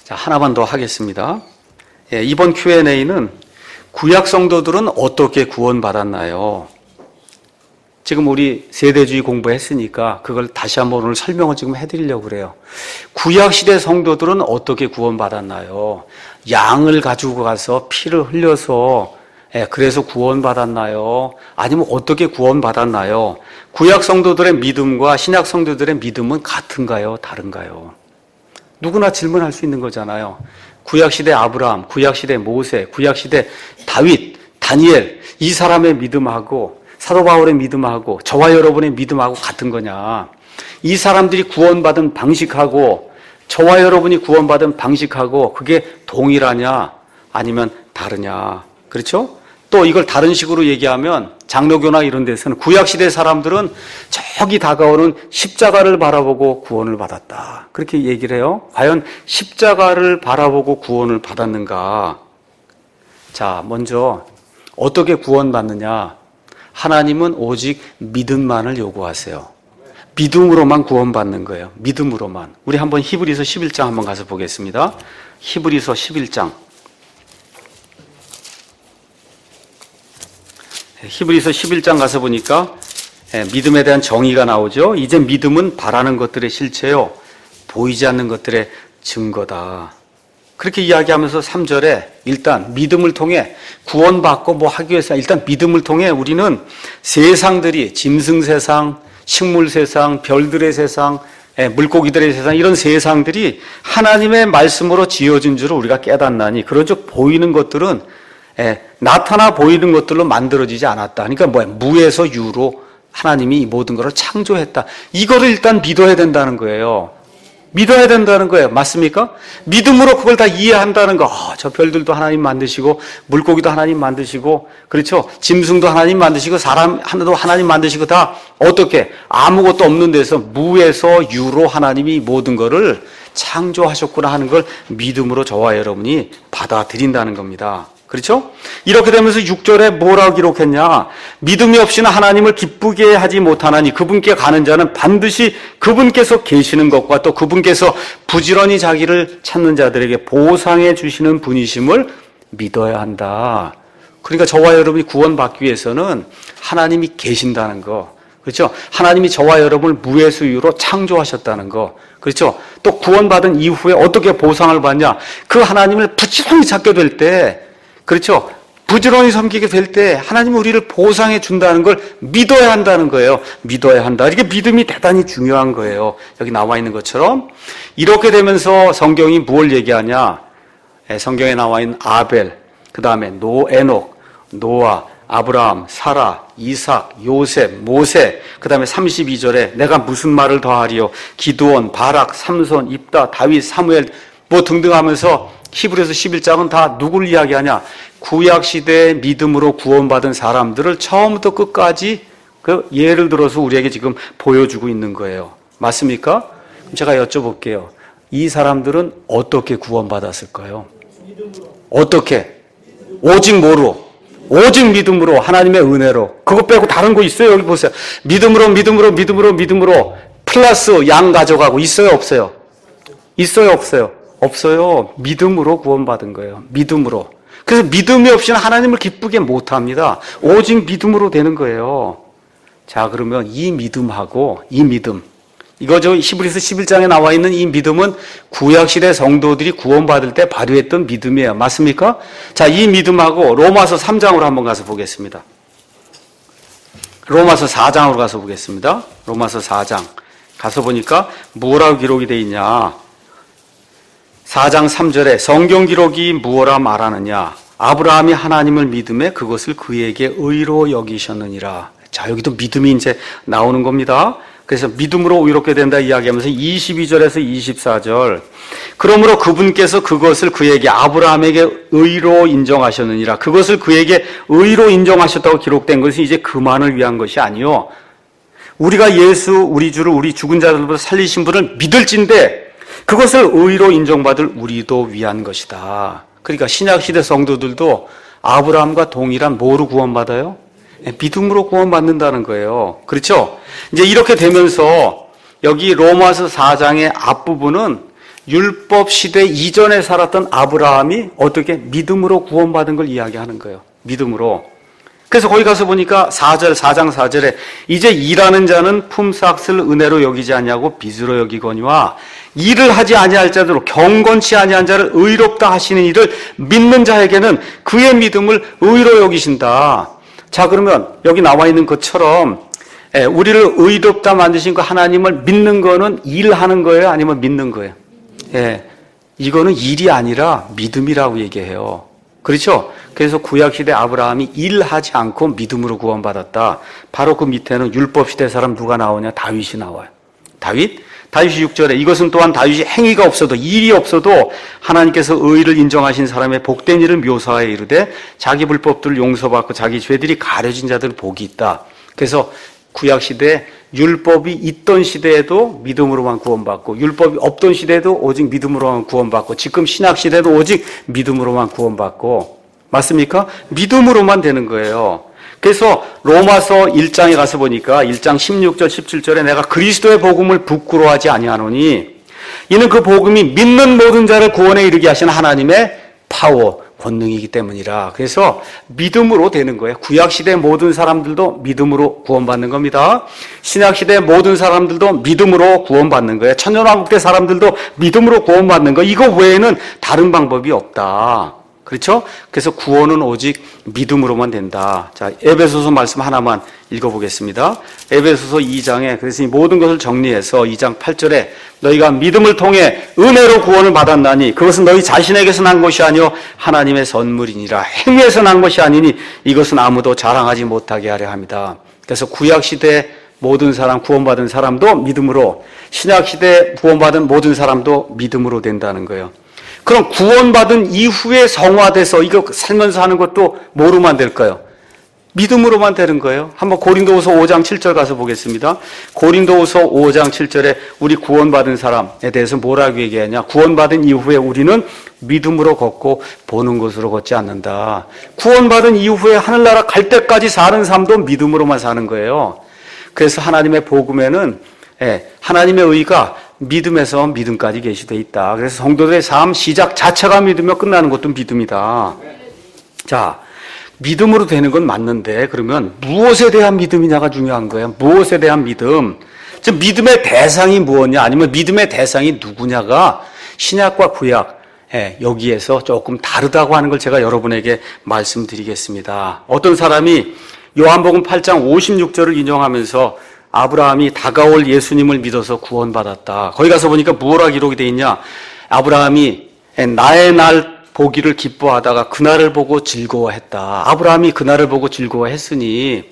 자, 하나만 더 하겠습니다. 이번 Q&A는 구약 성도들은 어떻게 구원받았나요? 지금 우리 세대주의 공부했으니까 그걸 다시 한번 오늘 설명을 지금 해드리려고 그래요. 구약시대 성도들은 어떻게 구원받았나요? 양을 가지고 가서 피를 흘려서 그래서 구원받았나요? 아니면 어떻게 구원받았나요? 구약 성도들의 믿음과 신약 성도들의 믿음은 같은가요? 다른가요? 누구나 질문할 수 있는 거잖아요. 구약시대 아브라함, 구약시대 모세, 구약시대 다윗, 다니엘, 이 사람의 믿음하고 사도 바울의 믿음하고 저와 여러분의 믿음하고 같은 거냐? 이 사람들이 구원받은 방식하고 저와 여러분이 구원받은 방식하고 그게 동일하냐? 아니면 다르냐? 그렇죠? 또 이걸 다른 식으로 얘기하면 장로교나 이런 데서는 구약시대 사람들은 저기 다가오는 십자가를 바라보고 구원을 받았다. 그렇게 얘기를 해요. 과연 십자가를 바라보고 구원을 받았는가? 자, 먼저 어떻게 구원받느냐? 하나님은 오직 믿음만을 요구하세요. 믿음으로만 구원받는 거예요. 믿음으로만. 우리 한번 히브리서 11장 한번 가서 보겠습니다. 히브리서 11장. 히브리서 11장 가서 보니까 믿음에 대한 정의가 나오죠. 이제 믿음은 바라는 것들의 실체요, 보이지 않는 것들의 증거다. 그렇게 이야기하면서 3절에 일단 믿음을 통해 구원받고 뭐 하기 위해서 일단 믿음을 통해 우리는 세상들이 짐승 세상, 식물 세상, 별들의 세상, 물고기들의 세상 이런 세상들이 하나님의 말씀으로 지어진 줄을 우리가 깨닫나니 그런즉 보이는 것들은 나타나 보이는 것들로 만들어지지 않았다. 그러니까 무에서 유로 하나님이 이 모든 것을 창조했다. 이거를 일단 믿어야 된다는 거예요. 믿어야 된다는 거예요. 맞습니까? 믿음으로 그걸 다 이해한다는 거. 저 별들도 하나님 만드시고 물고기도 하나님 만드시고 그렇죠? 짐승도 하나님 만드시고 사람 하나도 하나님 만드시고 다 어떻게 아무것도 없는 데서 무에서 유로 하나님이 모든 것을 창조하셨구나 하는 걸 믿음으로 저와 여러분이 받아들인다는 겁니다. 그렇죠? 이렇게 되면서 6절에 뭐라고 기록했냐? 믿음이 없이는 하나님을 기쁘게 하지 못하나니 그분께 가는 자는 반드시 그분께서 계시는 것과 또 그분께서 부지런히 자기를 찾는 자들에게 보상해 주시는 분이심을 믿어야 한다. 그러니까 저와 여러분이 구원받기 위해서는 하나님이 계신다는 거. 그렇죠? 하나님이 저와 여러분을 무에서 유로 창조하셨다는 거. 그렇죠? 또 구원받은 이후에 어떻게 보상을 받냐? 그 하나님을 부지런히 찾게 될 때 그렇죠? 부지런히 섬기게 될 때 하나님이 우리를 보상해 준다는 걸 믿어야 한다는 거예요. 믿어야 한다. 이게 믿음이 대단히 중요한 거예요. 여기 나와 있는 것처럼. 이렇게 되면서 성경이 뭘 얘기하냐? 성경에 나와 있는 아벨, 그 다음에 에녹, 노아, 아브라함, 사라, 이삭, 요셉, 모세, 그 다음에 32절에 내가 무슨 말을 더하리요? 기드온, 바락, 삼손, 입다, 다윗, 사무엘 뭐 등등 하면서 히브리서 11장은 다 누구를 이야기하냐? 구약시대의 믿음으로 구원받은 사람들을 처음부터 끝까지 그 예를 들어서 우리에게 지금 보여주고 있는 거예요. 맞습니까? 그럼 제가 여쭤볼게요. 이 사람들은 어떻게 구원받았을까요? 어떻게? 오직 뭐로? 오직 믿음으로, 하나님의 은혜로. 그것 빼고 다른 거 있어요? 여기 보세요. 믿음으로 플러스 양 가져가고 있어요? 없어요? 있어요? 없어요? 없어요. 믿음으로 구원받은 거예요. 믿음으로. 그래서 믿음이 없이는 하나님을 기쁘게 못합니다. 오직 믿음으로 되는 거예요. 자, 그러면 이 믿음하고 이 믿음, 이거죠. 히브리서 11장에 나와 있는 이 믿음은 구약시대 성도들이 구원받을 때 발휘했던 믿음이에요. 맞습니까? 자, 이 믿음하고 로마서 3장으로 한번 가서 보겠습니다. 로마서 4장으로 가서 보겠습니다. 로마서 4장. 가서 보니까 뭐라고 기록이 되어 있냐. 4장 3절에 성경 기록이 무엇라 말하느냐. 아브라함이 하나님을 믿음에 그것을 그에게 의로 여기셨느니라. 자, 여기도 믿음이 이제 나오는 겁니다. 그래서 믿음으로 의롭게 된다 이야기하면서 22절에서 24절. 그러므로 그분께서 그것을 그에게 아브라함에게 의로 인정하셨느니라. 그것을 그에게 의로 인정하셨다고 기록된 것은 이제 그만을 위한 것이 아니요. 우리가 예수 우리 주를 우리 죽은 자들보다 살리신 분을 믿을진데 그것을 의로 인정받을 우리도 위한 것이다. 그러니까 신약시대 성도들도 아브라함과 동일한 뭐로 구원받아요? 믿음으로 구원받는다는 거예요. 그렇죠? 이제 이렇게 되면서 여기 로마서 4장의 앞부분은 율법 시대 이전에 살았던 아브라함이 어떻게 믿음으로 구원받은 걸 이야기하는 거예요. 믿음으로. 그래서 거기 가서 보니까 4장 4절에 이제 일하는 자는 품삯을 은혜로 여기지 아니하고 빚으로 여기거니와 일을 하지 아니할 자들로 경건치 아니한 자를 의롭다 하시는 이를 믿는 자에게는 그의 믿음을 의로 여기신다. 자, 그러면 여기 나와 있는 것처럼 우리를 의롭다 만드신 그 하나님을 믿는 거는 일하는 거예요? 아니면 믿는 거예요? 이거는 일이 아니라 믿음이라고 얘기해요. 그렇죠? 그래서 구약시대 아브라함이 일하지 않고 믿음으로 구원받았다. 바로 그 밑에는 율법시대 사람 누가 나오냐? 다윗이 나와요. 다윗이 6절에 이것은 또한 다윗이 행위가 없어도 일이 없어도 하나님께서 의를 인정하신 사람의 복된 일을 묘사하여 이르되 자기 불법들을 용서받고 자기 죄들이 가려진 자들 복이 있다. 그래서 구약시대에 율법이 있던 시대에도 믿음으로만 구원받고 율법이 없던 시대에도 오직 믿음으로만 구원받고 지금 신약시대도 오직 믿음으로만 구원받고 맞습니까? 믿음으로만 되는 거예요. 그래서 로마서 1장에 가서 보니까 1장 16절 17절에 내가 그리스도의 복음을 부끄러워하지 아니하노니 이는 그 복음이 믿는 모든 자를 구원에 이르게 하시는 하나님의 파워 권능이기 때문이라. 그래서 믿음으로 되는 거예요. 구약시대 모든 사람들도 믿음으로 구원받는 겁니다. 신약시대 모든 사람들도 믿음으로 구원받는 거예요. 천년왕국대 사람들도 믿음으로 구원받는 거. 이거 외에는 다른 방법이 없다. 그렇죠? 그래서 구원은 오직 믿음으로만 된다. 자, 에베소서 말씀 하나만 읽어보겠습니다. 에베소서 2장에 그래서 이 모든 것을 정리해서 2장 8절에 너희가 믿음을 통해 은혜로 구원을 받았나니 그것은 너희 자신에게서 난 것이 아니요 하나님의 선물이니라. 행위에서 난 것이 아니니 이것은 아무도 자랑하지 못하게 하려 합니다. 그래서 구약시대 모든 사람 구원받은 사람도 믿음으로 신약시대 구원받은 모든 사람도 믿음으로 된다는 거예요. 그럼 구원받은 이후에 성화돼서 이거 살면서 하는 것도 뭐로만 될까요? 믿음으로만 되는 거예요. 한번 고린도후서 5장 7절 가서 보겠습니다. 고린도후서 5장 7절에 우리 구원받은 사람에 대해서 뭐라고 얘기하냐? 구원받은 이후에 우리는 믿음으로 걷고 보는 것으로 걷지 않는다. 구원받은 이후에 하늘나라 갈 때까지 사는 삶도 믿음으로만 사는 거예요. 그래서 하나님의 복음에는 하나님의 의가 믿음에서 믿음까지 계시되어 있다. 그래서 성도들의 삶 시작 자체가 믿으며 끝나는 것도 믿음이다. 자, 믿음으로 되는 건 맞는데 그러면 무엇에 대한 믿음이냐가 중요한 거예요. 무엇에 대한 믿음. 즉 믿음의 대상이 무엇이냐 아니면 믿음의 대상이 누구냐가 신약과 구약 여기에서 조금 다르다고 하는 걸 제가 여러분에게 말씀드리겠습니다. 어떤 사람이 요한복음 8장 56절을 인용하면서 아브라함이 다가올 예수님을 믿어서 구원받았다. 거기 가서 보니까 뭐라 기록이 되어 있냐. 아브라함이 나의 날 보기를 기뻐하다가 그날을 보고 즐거워했다. 아브라함이 그날을 보고 즐거워했으니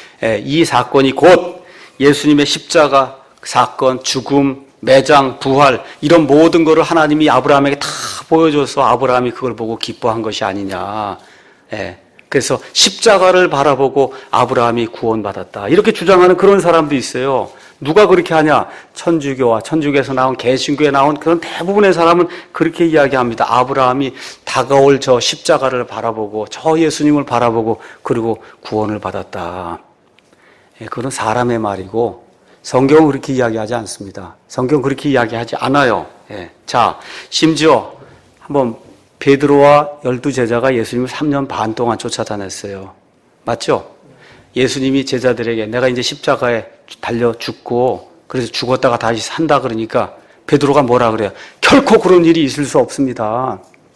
이 사건이 곧 예수님의 십자가 사건, 죽음, 매장, 부활 이런 모든 것을 하나님이 아브라함에게 다 보여줘서 아브라함이 그걸 보고 기뻐한 것이 아니냐. 그래서 십자가를 바라보고 아브라함이 구원받았다. 이렇게 주장하는 그런 사람도 있어요. 누가 그렇게 하냐? 천주교와 천주교에서 나온 개신교에 나온 그런 대부분의 사람은 그렇게 이야기합니다. 아브라함이 다가올 저 십자가를 바라보고 저 예수님을 바라보고 그리고 구원을 받았다. 그건 사람의 말이고 성경은 그렇게 이야기하지 않습니다. 성경은 그렇게 이야기하지 않아요. 자, 심지어 한번 베드로와 12제자가 예수님을 3년 반 동안 쫓아다녔어요. 맞죠? 예수님이 제자들에게 내가 이제 십자가에 달려 죽고 그래서 죽었다가 다시 산다 그러니까 베드로가 뭐라 그래요? 결코 그런 일이 있을 수 없습니다.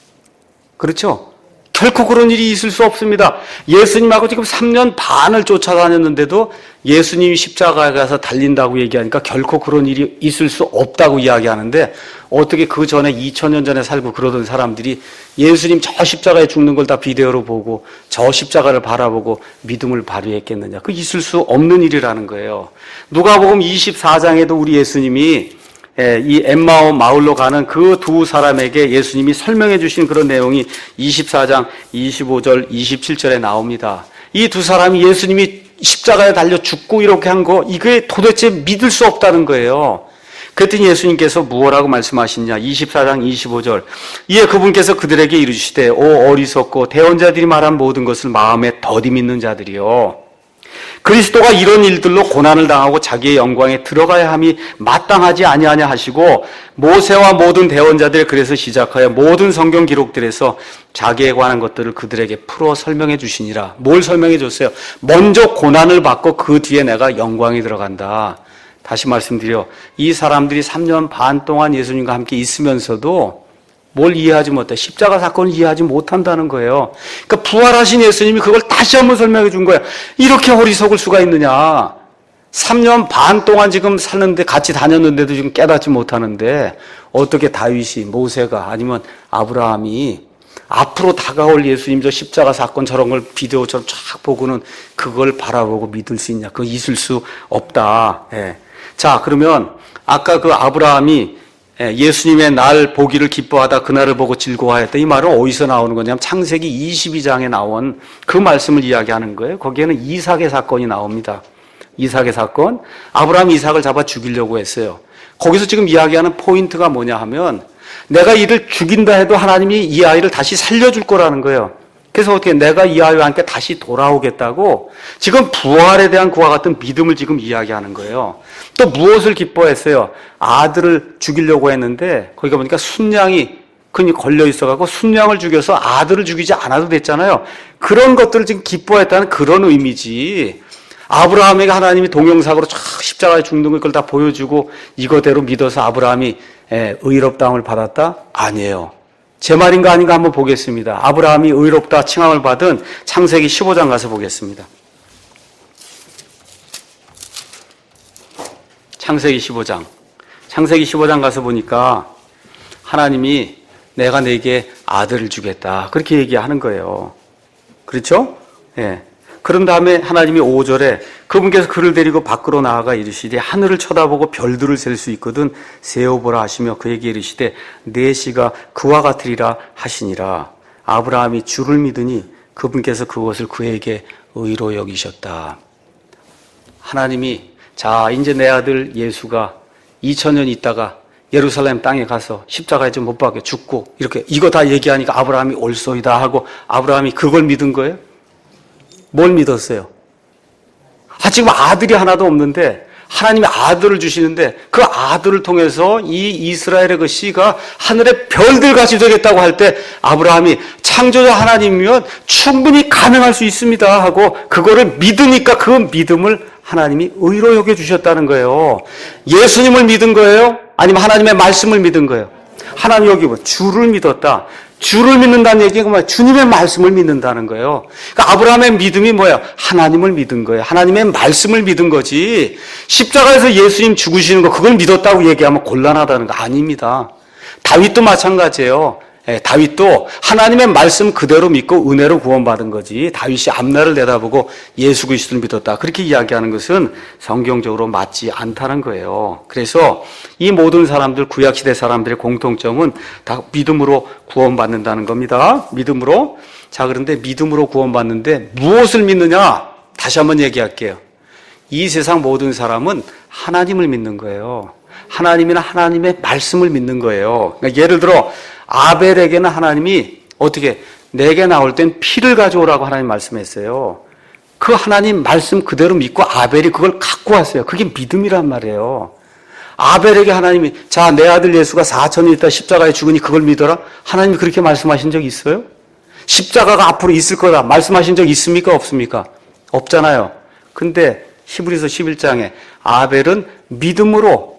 그렇죠? 결코 그런 일이 있을 수 없습니다. 예수님하고 지금 3년 반을 쫓아다녔는데도 예수님이 십자가에 가서 달린다고 얘기하니까 결코 그런 일이 있을 수 없다고 이야기하는데 어떻게 그 전에 2000년 전에 살고 그러던 사람들이 예수님 저 십자가에 죽는 걸 다 비디오로 보고 저 십자가를 바라보고 믿음을 발휘했겠느냐. 그 있을 수 없는 일이라는 거예요. 누가복음 24장에도 우리 예수님이 이 엠마오 마을로 가는 그 두 사람에게 예수님이 설명해 주신 그런 내용이 24장 25절 27절에 나옵니다. 이 두 사람이 예수님이 십자가에 달려 죽고 이렇게 한 거 이게 도대체 믿을 수 없다는 거예요. 그랬더니 예수님께서 무엇라고 말씀하시냐. 24장 25절 이에 그분께서 그들에게 이르시되 오 어리석고 대언자들이 말한 모든 것을 마음에 더디 믿는 자들이요 그리스도가 이런 일들로 고난을 당하고 자기의 영광에 들어가야 함이 마땅하지 아니하냐 하시고 모세와 모든 대언자들이 그래서 시작하여 모든 성경 기록들에서 자기에 관한 것들을 그들에게 풀어 설명해 주시니라. 뭘 설명해 줬어요? 먼저 고난을 받고 그 뒤에 내가 영광에 들어간다. 다시 말씀드려, 이 사람들이 3년 반 동안 예수님과 함께 있으면서도 뭘 이해하지 못해. 십자가 사건을 이해하지 못한다는 거예요. 그러니까 부활하신 예수님이 그걸 다시 한번 설명해 준 거예요. 이렇게 어리석을 수가 있느냐. 3년 반 동안 지금 살는데 같이 다녔는데도 지금 깨닫지 못하는데 어떻게 다윗이, 모세가 아니면 아브라함이 앞으로 다가올 예수님 저 십자가 사건 저런 걸 비디오처럼 쫙 보고는 그걸 바라보고 믿을 수 있냐. 그거 있을 수 없다. 예. 자, 그러면 아까 그 아브라함이 예수님의 날 보기를 기뻐하다 그날을 보고 즐거워하였다. 이 말은 어디서 나오는 거냐면 창세기 22장에 나온 그 말씀을 이야기하는 거예요. 거기에는 이삭의 사건이 나옵니다. 이삭의 사건. 아브라함이 이삭을 잡아 죽이려고 했어요. 거기서 지금 이야기하는 포인트가 뭐냐 하면 내가 이를 죽인다 해도 하나님이 이 아이를 다시 살려줄 거라는 거예요. 그래서 어떻게 내가 이 아이와 함께 다시 돌아오겠다고 지금 부활에 대한 그와 같은 믿음을 지금 이야기하는 거예요. 또 무엇을 기뻐했어요? 아들을 죽이려고 했는데 거기가 보니까 순양이 그니 걸려 있어갖고 순양을 죽여서 아들을 죽이지 않아도 됐잖아요. 그런 것들을 지금 기뻐했다는 그런 의미지. 아브라함에게 하나님이 동영상으로 쫙 십자가에 죽는 걸 다 보여주고 이거대로 믿어서 아브라함이 의롭다함을 받았다? 아니에요. 제 말인가 아닌가 한번 보겠습니다. 아브라함이 의롭다 칭함을 받은 창세기 15장 가서 보겠습니다. 창세기 15장. 창세기 15장 가서 보니까 하나님이 내가 네게 아들을 주겠다. 그렇게 얘기하는 거예요. 그렇죠? 예. 그런 다음에 하나님이 5절에 그분께서 그를 데리고 밖으로 나아가 이르시되 하늘을 쳐다보고 별들을 셀 수 있거든 세어보라 하시며 그에게 이르시되 내 씨가 그와 같으리라 하시니라. 아브라함이 주를 믿으니 그분께서 그것을 그에게 의로 여기셨다. 하나님이 자 이제 내 아들 예수가 2000년 있다가 예루살렘 땅에 가서 십자가에 좀 못 박혀 죽고 이렇게 이거 다 얘기하니까 아브라함이 옳소이다 하고 아브라함이 그걸 믿은 거예요? 뭘 믿었어요? 지금 아들이 하나도 없는데 하나님이 아들을 주시는데 그 아들을 통해서 이 이스라엘의 그 씨가 하늘의 별들같이 되겠다고 할 때 아브라함이 창조자 하나님이면 충분히 가능할 수 있습니다 하고 그거를 믿으니까 그 믿음을 하나님이 의로 여겨주셨다는 거예요. 예수님을 믿은 거예요? 아니면 하나님의 말씀을 믿은 거예요? 하나님 여기 뭐 주를 믿었다. 주를 믿는다는 얘기가 뭐야? 주님의 말씀을 믿는다는 거예요. 그러니까 아브라함의 믿음이 뭐야? 하나님을 믿은 거예요. 하나님의 말씀을 믿은 거지. 십자가에서 예수님 죽으시는 거 그걸 믿었다고 얘기하면 곤란하다는 거 아닙니다. 다윗도 마찬가지예요. 다윗도 하나님의 말씀 그대로 믿고 은혜로 구원받은 거지. 다윗이 앞날을 내다보고 예수 그리스도를 믿었다. 그렇게 이야기하는 것은 성경적으로 맞지 않다는 거예요. 그래서 이 모든 사람들, 구약시대 사람들의 공통점은 다 믿음으로 구원받는다는 겁니다. 믿음으로. 자, 그런데 믿음으로 구원받는데 무엇을 믿느냐? 다시 한번 얘기할게요. 이 세상 모든 사람은 하나님을 믿는 거예요. 하나님이나 하나님의 말씀을 믿는 거예요. 그러니까 예를 들어 아벨에게는 하나님이 어떻게 내게 나올 땐 피를 가져오라고 하나님 말씀했어요. 그 하나님 말씀 그대로 믿고 아벨이 그걸 갖고 왔어요. 그게 믿음이란 말이에요. 아벨에게 하나님이 자, 내 아들 예수가 4,000년 있다 십자가에 죽으니 그걸 믿어라. 하나님이 그렇게 말씀하신 적 있어요? 십자가가 앞으로 있을 거다 말씀하신 적 있습니까? 없습니까? 없잖아요. 근데 히브리서 11장에 아벨은 믿음으로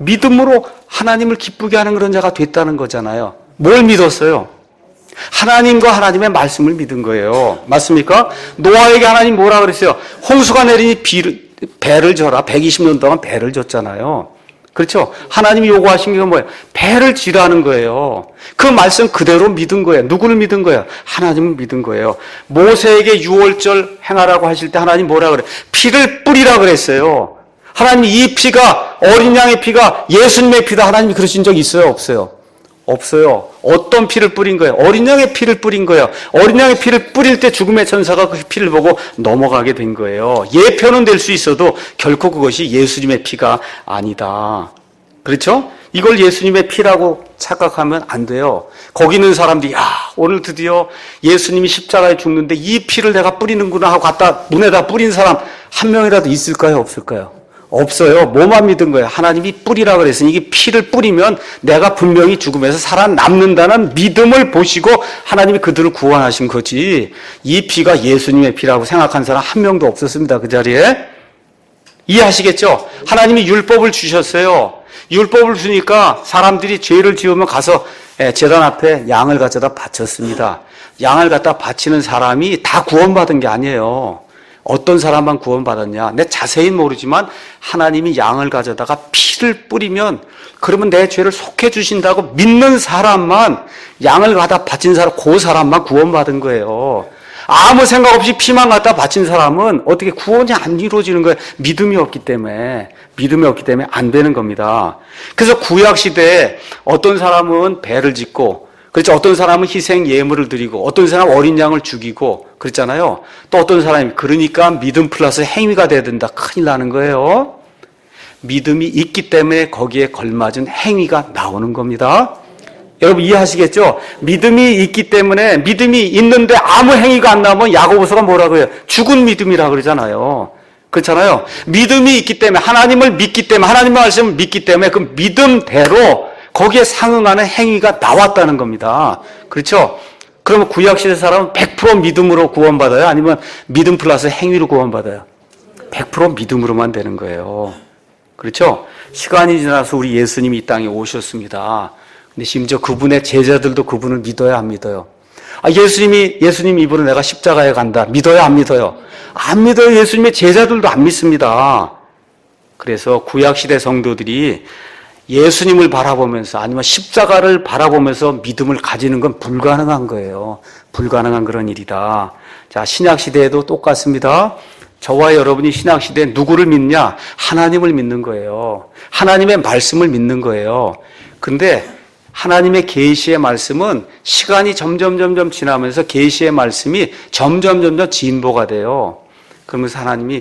하나님을 기쁘게 하는 그런 자가 됐다는 거잖아요. 뭘 믿었어요? 하나님과 하나님의 말씀을 믿은 거예요. 맞습니까? 노아에게 하나님 뭐라 그랬어요? 홍수가 내리니 배를 져라. 120년 동안 배를 졌잖아요. 그렇죠? 하나님이 요구하신 게 뭐예요? 배를 지라는 거예요. 그 말씀 그대로 믿은 거예요. 누구를 믿은 거예요? 하나님을 믿은 거예요. 모세에게 유월절 행하라고 하실 때 하나님 뭐라 그래요? 피를 뿌리라 그랬어요. 하나님 이 피가 어린 양의 피가 예수님의 피다. 하나님이 그러신 적 있어요? 없어요? 없어요. 어떤 피를 뿌린 거예요? 어린 양의 피를 뿌린 거예요. 어린 양의 피를 뿌릴 때 죽음의 천사가 그 피를 보고 넘어가게 된 거예요. 예표는 될 수 있어도 결코 그것이 예수님의 피가 아니다. 그렇죠? 이걸 예수님의 피라고 착각하면 안 돼요. 거기 있는 사람들이 오늘 드디어 예수님이 십자가에 죽는데 이 피를 내가 뿌리는구나 하고 갖다 문에다 뿌린 사람 한 명이라도 있을까요? 없을까요? 없어요. 뭐만 믿은 거예요? 하나님이 뿌리라 그랬으니 이게 피를 뿌리면 내가 분명히 죽음에서 살아남는다는 믿음을 보시고 하나님이 그들을 구원하신 거지. 이 피가 예수님의 피라고 생각한 사람 한 명도 없었습니다. 그 자리에. 이해하시겠죠? 하나님이 율법을 주셨어요. 율법을 주니까 사람들이 죄를 지으면 가서 제단 앞에 양을 가져다 바쳤습니다. 양을 갖다 바치는 사람이 다 구원받은 게 아니에요. 어떤 사람만 구원받았냐? 내 자세히 모르지만 하나님이 양을 가져다가 피를 뿌리면 그러면 내 죄를 속해 주신다고 믿는 사람만 양을 갖다 바친 사람, 그 사람만 구원받은 거예요. 아무 생각 없이 피만 갖다 바친 사람은 어떻게 구원이 안 이루어지는 거예요? 믿음이 없기 때문에 안 되는 겁니다. 그래서 구약 시대에 어떤 사람은 배를 짓고, 그렇죠? 어떤 사람은 희생 예물을 드리고, 어떤 사람은 어린 양을 죽이고, 그랬잖아요. 또 어떤 사람이 그러니까 믿음 플러스 행위가 돼야 된다. 큰일 나는 거예요. 믿음이 있기 때문에 거기에 걸맞은 행위가 나오는 겁니다. 여러분 이해하시겠죠? 믿음이 있기 때문에 믿음이 있는데 아무 행위가 안 나오면 야고보서가 뭐라고 해요? 죽은 믿음이라고 그러잖아요. 그렇잖아요. 믿음이 있기 때문에 하나님을 믿기 때문에 하나님의 말씀을 믿기 때문에 그 믿음대로 거기에 상응하는 행위가 나왔다는 겁니다. 그렇죠? 그러면 구약시대 사람은 100% 믿음으로 구원받아요? 아니면 믿음 플러스 행위로 구원받아요? 100% 믿음으로만 되는 거예요. 그렇죠? 시간이 지나서 우리 예수님이 이 땅에 오셨습니다. 근데 심지어 그분의 제자들도 그분을 믿어야 안 믿어요? 예수님 입으로 내가 십자가에 간다. 믿어요 안 믿어요? 안 믿어요. 예수님의 제자들도 안 믿습니다. 그래서 구약시대 성도들이 예수님을 바라보면서 아니면 십자가를 바라보면서 믿음을 가지는 건 불가능한 거예요. 불가능한 그런 일이다. 자, 신약시대에도 똑같습니다. 저와 여러분이 신약시대에 누구를 믿냐? 하나님을 믿는 거예요. 하나님의 말씀을 믿는 거예요. 근데 하나님의 계시의 말씀은 시간이 점점 지나면서 계시의 말씀이 점점 진보가 돼요. 그러면서 하나님이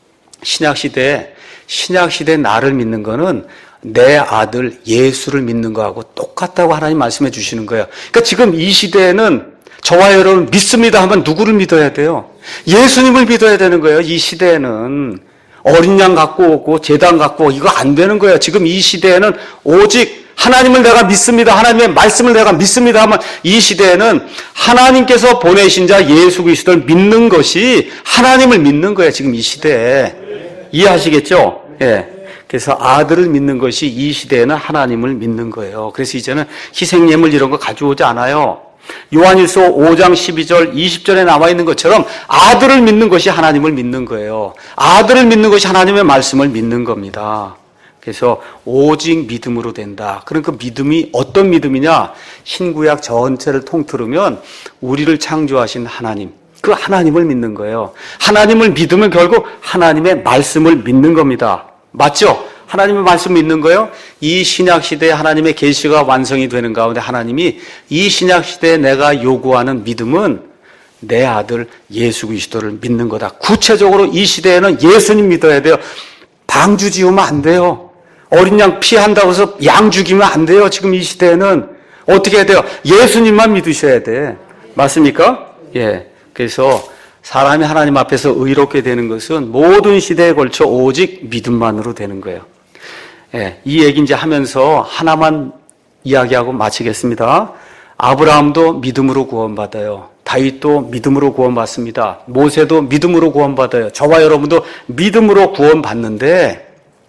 신약시대에 나를 믿는 거는 내 아들 예수를 믿는 거하고 똑같다고 하나님 말씀해 주시는 거예요. 그러니까 지금 이 시대에는 저와 여러분 믿습니다 하면 누구를 믿어야 돼요? 예수님을 믿어야 되는 거예요. 이 시대에는 어린 양 갖고 오고 제단 갖고 오고 이거 안 되는 거예요. 지금 이 시대에는 오직 하나님을 내가 믿습니다. 하나님의 말씀을 내가 믿습니다 하면 이 시대에는 하나님께서 보내신 자 예수 그리스도를 믿는 것이 하나님을 믿는 거예요. 지금 이 시대에. 이해하시겠죠? 예. 그래서 아들을 믿는 것이 이 시대에는 하나님을 믿는 거예요. 그래서 이제는 희생예물 이런 거 가져오지 않아요. 요한일서 5장 12절 20절에 나와 있는 것처럼 아들을 믿는 것이 하나님을 믿는 거예요. 아들을 믿는 것이 하나님의 말씀을 믿는 겁니다. 그래서 오직 믿음으로 된다. 그러니까 믿음이 어떤 믿음이냐? 신구약 전체를 통틀으면 우리를 창조하신 하나님, 그 하나님을 믿는 거예요. 하나님을 믿으면 결국 하나님의 말씀을 믿는 겁니다. 맞죠? 하나님의 말씀 믿는 거예요. 이 신약시대에 하나님의 계시가 완성이 되는 가운데 하나님이 이 신약시대에 내가 요구하는 믿음은 내 아들 예수 그리스도를 믿는 거다. 구체적으로 이 시대에는 예수님 믿어야 돼요. 방주 지우면 안 돼요. 어린 양 피한다고 해서 양 죽이면 안 돼요. 지금 이 시대에는 어떻게 해야 돼요? 예수님만 믿으셔야 돼. 맞습니까? 예. 그래서 사람이 하나님 앞에서 의롭게 되는 것은 모든 시대에 걸쳐 오직 믿음만으로 되는 거예요. 예. 이 얘기 이제 하면서 하나만 이야기하고 마치겠습니다. 아브라함도 믿음으로 구원받아요. 다윗도 믿음으로 구원받습니다. 모세도 믿음으로 구원받아요. 저와 여러분도 믿음으로 구원받는데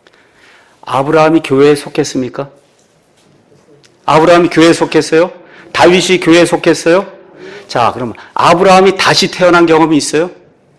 아브라함이 교회에 속했습니까? 아브라함이 교회에 속했어요? 다윗이 교회에 속했어요? 자, 그럼 아브라함이 다시 태어난 경험이 있어요?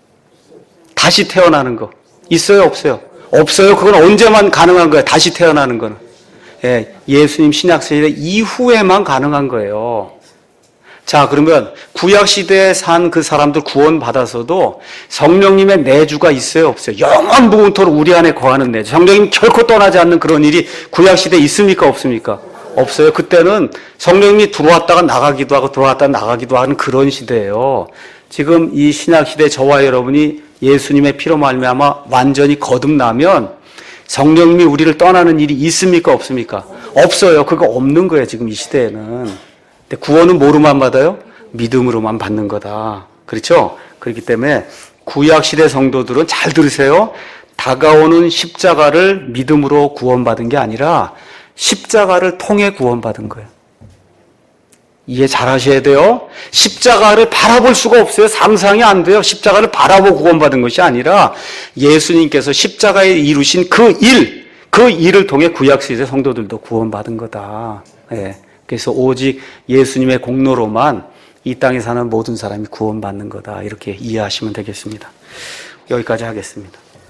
다시 태어나는 거 있어요? 없어요? 없어요. 그건 언제만 가능한 거예요? 다시 태어나는 거는. 예, 예수님 신약시대 이후에만 가능한 거예요. 자, 그러면 구약시대에 산 그 사람들 구원받아서도 성령님의 내주가 있어요? 없어요? 영원 무궁토록 우리 안에 거하는 내주. 성령님 결코 떠나지 않는 그런 일이 구약시대에 있습니까? 없습니까? 없어요. 그때는 성령님이 들어왔다가 나가기도 하고 들어왔다가 나가기도 하는 그런 시대예요. 지금 이 신약시대 저와 여러분이 예수님의 피로 말미암아 완전히 거듭나면 성령님이 우리를 떠나는 일이 있습니까? 없습니까? 없어요. 그거 없는 거예요. 지금 이 시대에는. 근데 구원은 뭐로만 받아요? 믿음으로만 받는 거다. 그렇죠? 그렇기 때문에 구약시대 성도들은 잘 들으세요. 다가오는 십자가를 믿음으로 구원받은 게 아니라 십자가를 통해 구원받은 거예요. 이해 잘 하셔야 돼요. 십자가를 바라볼 수가 없어요. 상상이 안 돼요. 십자가를 바라보고 구원받은 것이 아니라 예수님께서 십자가에 이루신 그 일을 통해 구약시대 성도들도 구원받은 거다. 예. 그래서 오직 예수님의 공로로만 이 땅에 사는 모든 사람이 구원받는 거다. 이렇게 이해하시면 되겠습니다. 여기까지 하겠습니다.